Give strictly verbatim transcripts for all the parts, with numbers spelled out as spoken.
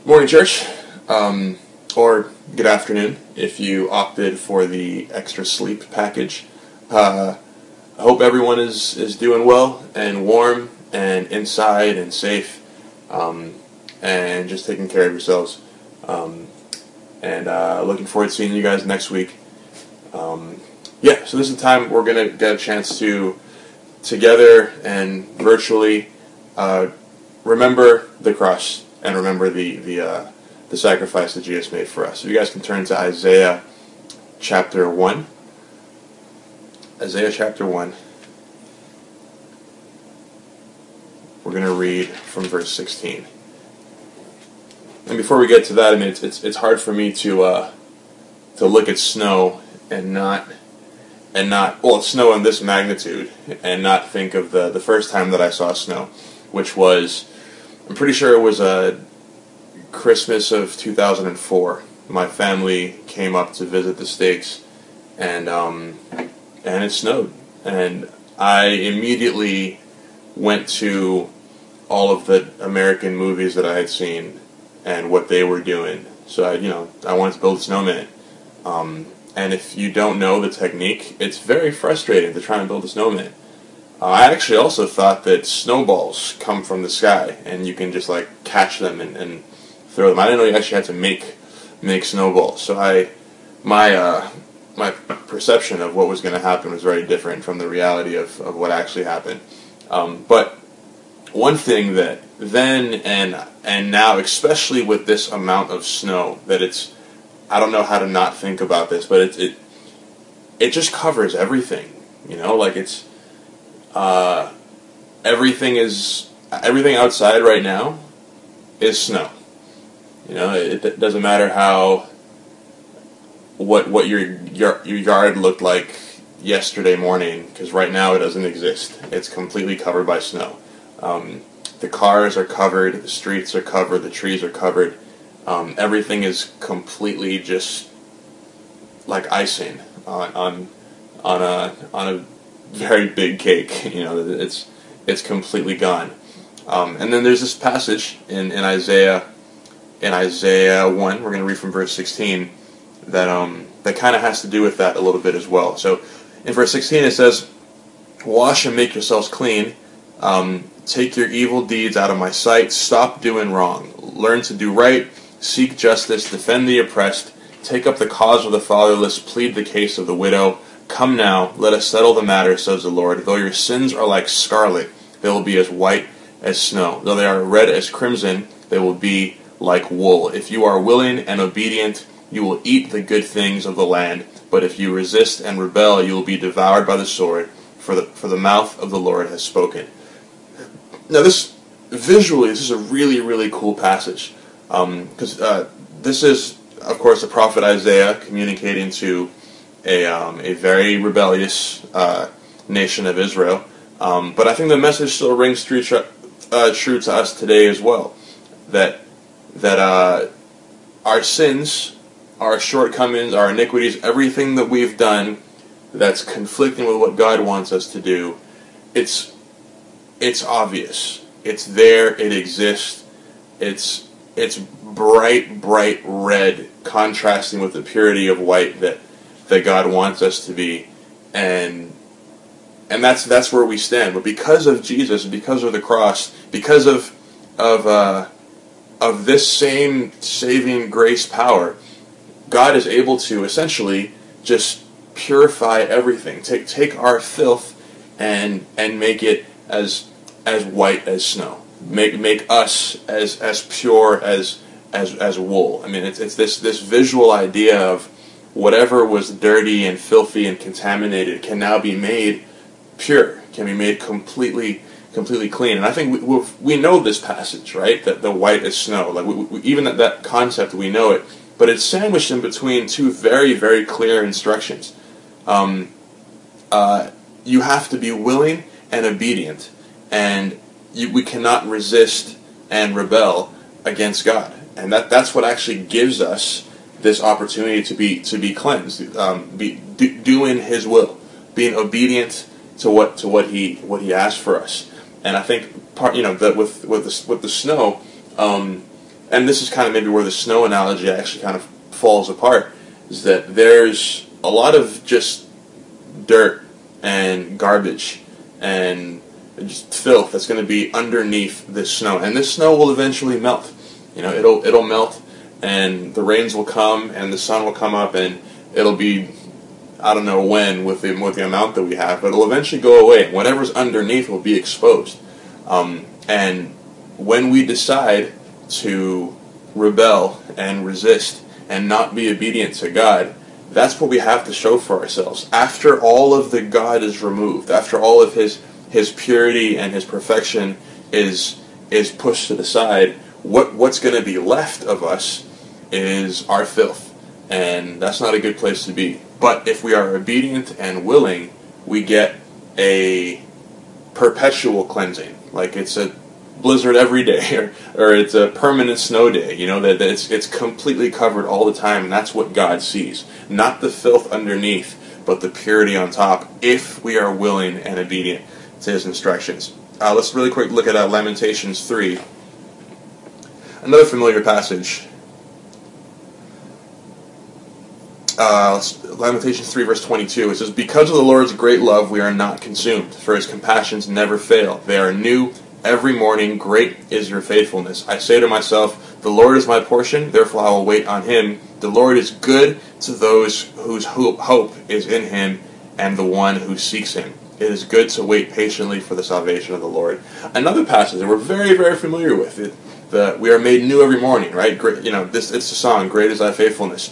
Morning, church, um, or good afternoon if you opted for the extra sleep package. Uh, I hope everyone is, is doing well and warm and inside and safe, um, and just taking care of yourselves. Um, and uh, looking forward to seeing you guys next week. Um, yeah, so this is the time we're going to get a chance to, together and virtually, uh, remember the cross. And remember the the uh, the sacrifice that Jesus made for us. So you guys can turn to Isaiah chapter one. Isaiah chapter one. We're going to read from verse sixteen. And before we get to that, I mean, it's it's, it's hard for me to uh, to look at snow and not and not well, snow in this magnitude and not think of the the first time that I saw snow, which was, I'm pretty sure it was a Christmas of two thousand four. My family came up to visit the States, and um, and it snowed. And I immediately went to all of the American movies that I had seen and what they were doing. So I, you know, I wanted to build a snowman. Um, and if you don't know the technique, it's very frustrating to try and build a snowman. Uh, I actually also thought that snowballs come from the sky, and you can just like catch them and, and throw them. I didn't know you actually had to make make snowballs. So I, my uh, my perception of what was going to happen was very different from the reality of, of what actually happened. Um, but one thing that then and and now, especially with this amount of snow, that it's, I don't know how to not think about this, but it it it just covers everything. You know, like it's. Uh, everything is everything outside right now is snow. You know, it, it doesn't matter how what what your, your your yard looked like yesterday morning, because right now it doesn't exist. It's completely covered by snow. Um, the cars are covered, the streets are covered, the trees are covered. Um, everything is completely just like icing on on on a on a very big cake. You know, it's it's completely gone. Um, and then there's this passage in, in Isaiah in Isaiah one. We're going to read from verse sixteen that um that kind of has to do with that a little bit as well. So in verse sixteen it says, "Wash and make yourselves clean. Um, take your evil deeds out of my sight. Stop doing wrong. Learn to do right. Seek justice. Defend the oppressed. Take up the cause of the fatherless. Plead the case of the widow. Come now, let us settle the matter, says the Lord. Though your sins are like scarlet, they will be as white as snow. Though they are red as crimson, they will be like wool. If you are willing and obedient, you will eat the good things of the land. But if you resist and rebel, you will be devoured by the sword, for the for the mouth of the Lord has spoken." Now this, visually, this is a really, really cool passage. Because um, uh, this is, of course, the prophet Isaiah communicating to a um, a very rebellious uh, nation of Israel, um, but I think the message still rings true, uh, true to us today as well. That that uh, our sins, our shortcomings, our iniquities, everything that we've done that's conflicting with what God wants us to do, it's it's obvious. It's there. It exists. It's it's bright, bright red, contrasting with the purity of white that. that God wants us to be, and and that's that's where we stand. But because of Jesus, because of the cross, because of of uh, of this same saving grace power, God is able to essentially just purify everything. Take take our filth and and make it as as white as snow. Make make us as as pure as as as wool. I mean, it's it's this this visual idea of whatever was dirty and filthy and contaminated can now be made pure, can be made completely, completely clean. And I think we we know this passage, right? That the white as snow, like we, we, even that, that concept, we know it. But it's sandwiched in between two very, very clear instructions. Um, uh, you have to be willing and obedient, and you, we cannot resist and rebel against God. And that that's what actually gives us this opportunity to be to be cleansed, um, be do, doing His will, being obedient to what to what He what He asked for us. And I think part you know that with with the, with the snow, um, and this is kind of maybe where the snow analogy actually kind of falls apart, is that there's a lot of just dirt and garbage and just filth that's going to be underneath this snow, and this snow will eventually melt. You know, it'll it'll melt, and the rains will come, and the sun will come up, and it'll be, I don't know when with the with the amount that we have, but it'll eventually go away. Whatever's underneath will be exposed, um, and when we decide to rebel and resist and not be obedient to God, that's what we have to show for ourselves. After all of the God is removed, after all of His His purity and His perfection is is pushed to the side, what what's going to be left of us is our filth, and that's not a good place to be. But if we are obedient and willing, we get a perpetual cleansing, like it's a blizzard every day, or, or it's a permanent snow day, you know, that, that it's, it's completely covered all the time, and that's what God sees. Not the filth underneath, but the purity on top, if we are willing and obedient to His instructions. Uh, let's really quick look at uh, Lamentations three. Another familiar passage. Uh, Lamentations three verse twenty-two, it says, "Because of the Lord's great love we are not consumed, for His compassions never fail. They are new every morning, great is your faithfulness. I say to myself, the Lord is my portion, therefore I will wait on Him. The Lord is good to those whose hope is in Him, and the one who seeks Him. It is good to wait patiently for the salvation of the Lord." Another passage that we're very, very familiar with, it, the, we are made new every morning, right? Great, you know, this it's the song, "Great is thy faithfulness."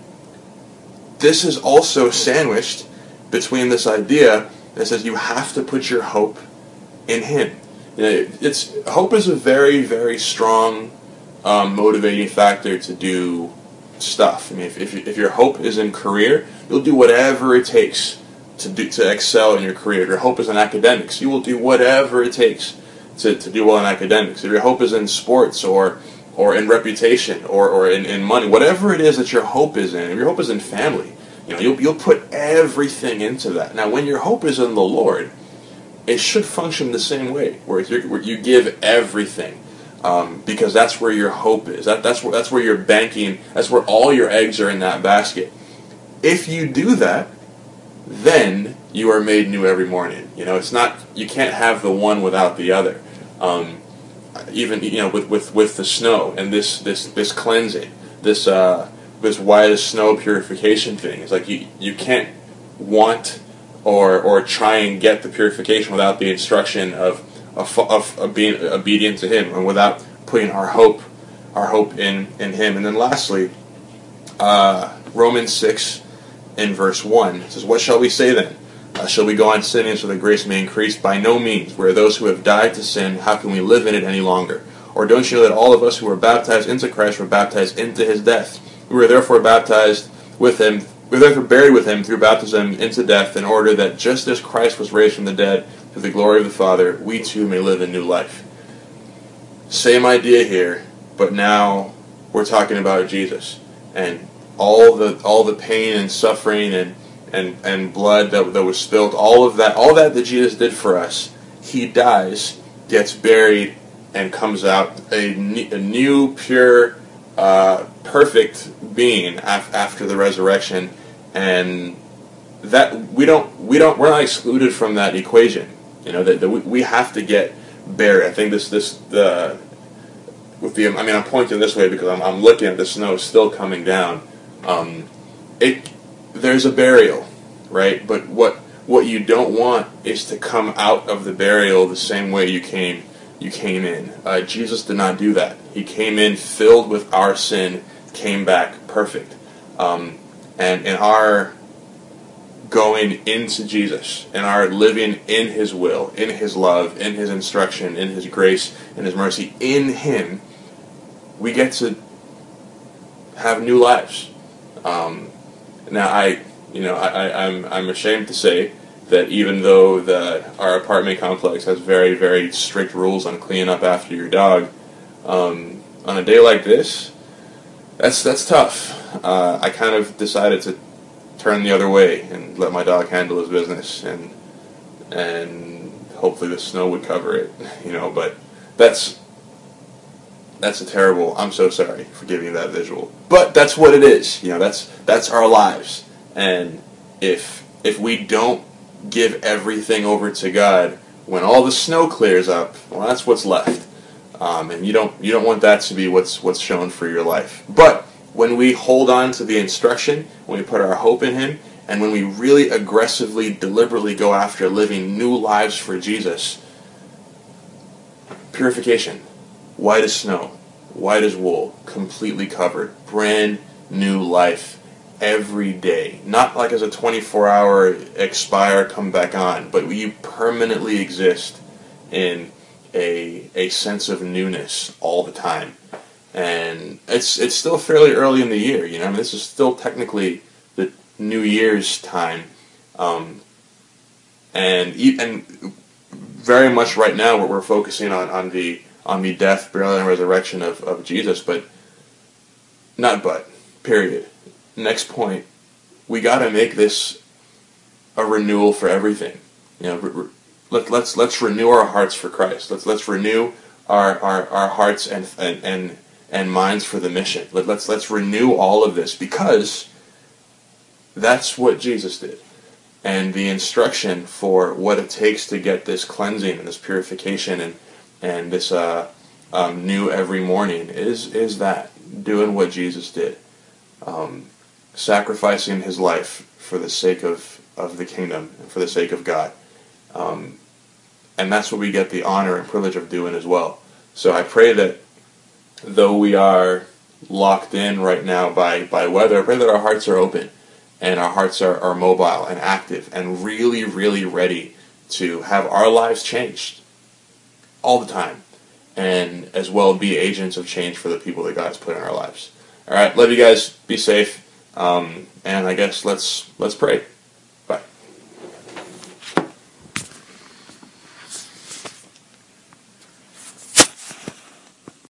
This is also sandwiched between this idea that says you have to put your hope in Him. You know, it's hope is a very, very strong um, motivating factor to do stuff. I mean, if if, if your hope is in career, you'll do whatever it takes to do to excel in your career. If your hope is in academics, you will do whatever it takes to, to do well in academics. If your hope is in sports or or in reputation or, or in, in money, whatever it is that your hope is in, if your hope is in family, you know, you'll you'll put everything into that. Now, when your hope is in the Lord, it should function the same way, where, where you give everything, um, because that's where your hope is. That, that's where that's where you're banking. That's where all your eggs are in that basket. If you do that, then you are made new every morning. You know, it's not, you can't have the one without the other. Um, even you know, with, with, with the snow and this this this cleansing, this uh, this white as snow purification thing. It's like you you can't want or or try and get the purification without the instruction of of, of, of being obedient to Him, and without putting our hope our hope in in Him. And then lastly, uh, Romans six in verse one, it says, "What shall we say then? Uh, shall we go on sinning so that grace may increase? By no means. We are those who have died to sin. How can we live in it any longer? Or don't you know that all of us who were baptized into Christ were baptized into His death? We were therefore baptized with Him, we were therefore buried with Him through baptism into death, in order that just as Christ was raised from the dead through the glory of the Father, we too may live a new life." Same idea here, but now we're talking about Jesus and all the all the pain and suffering and and, and blood that, that was spilled, all of that, all that that Jesus did for us. He dies, gets buried, and comes out a, a new, pure, uh, perfect being af- after the resurrection, and that we don't we don't we're not excluded from that equation. You know that, that we, we have to get buried. I think this this the with the I mean I'm pointing this way because I'm I'm looking at the snow still coming down. Um, it. There's a burial, right? But what what you don't want is to come out of the burial the same way you came you came in. Uh, Jesus did not do that. He came in filled with our sin, came back perfect. Um, and in our going into Jesus, and our living in His will, in His love, in His instruction, in His grace, in His mercy, in Him, we get to have new lives. Um, Now, I, you know, I, I, I'm I'm ashamed to say that even though the our apartment complex has very, very strict rules on cleaning up after your dog, um, on a day like this, that's that's tough. Uh, I kind of decided to turn the other way and let my dog handle his business, and and hopefully the snow would cover it, you know. But that's That's a terrible. I'm so sorry for giving you that visual, but that's what it is. You know, that's that's our lives, and if if we don't give everything over to God when all the snow clears up, well, that's what's left, um, and you don't you don't want that to be what's what's shown for your life. But when we hold on to the instruction, when we put our hope in Him, and when we really aggressively, deliberately go after living new lives for Jesus, purification. White as snow, white as wool, completely covered, brand new life every day. Not like as a twenty-four hour expire, come back on, but you permanently exist in a a sense of newness all the time. And it's it's still fairly early in the year, you know. I mean, this is still technically the New Year's time, um, and and very much right now what we're focusing on on the on the death, burial, and resurrection of, of Jesus, but not but, period. Next point, we got to make this a renewal for everything. You know, re, re, let, let's let's renew our hearts for Christ. Let's let's renew our our, our hearts and, and and and minds for the mission. Let, let's let's renew all of this, because that's what Jesus did. And the instruction for what it takes to get this cleansing and this purification and and this uh, um, new every morning is is that, doing what Jesus did, um, sacrificing His life for the sake of, of the kingdom and for the sake of God, um, and that's what we get the honor and privilege of doing as well. So I pray that though we are locked in right now by, by weather, I pray that our hearts are open and our hearts are, are mobile and active and really, really ready to have our lives changed all the time, and as well be agents of change for the people that God's put in our lives. All right, love you guys. Be safe, um, and I guess let's let's pray.